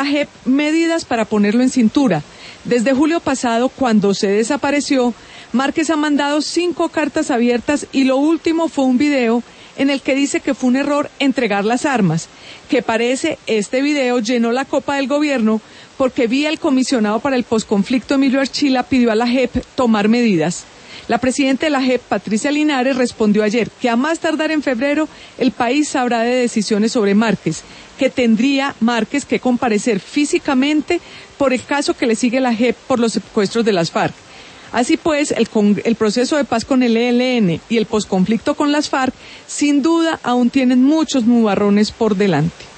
la JEP medidas para ponerlo en cintura. Desde julio pasado, cuando se desapareció, Márquez ha mandado 5 cartas abiertas y lo último fue un video en el que dice que fue un error entregar las armas, que parece este video llenó la copa del gobierno porque vía el comisionado para el posconflicto Emilio Archila pidió a la JEP tomar medidas. La presidenta de la JEP, Patricia Linares, respondió ayer que a más tardar en febrero el país sabrá de decisiones sobre Márquez, que tendría Márquez que comparecer físicamente por el caso que le sigue la JEP por los secuestros de las FARC. Así pues, el proceso de paz con el ELN y el posconflicto con las FARC, sin duda, aún tienen muchos nubarrones por delante.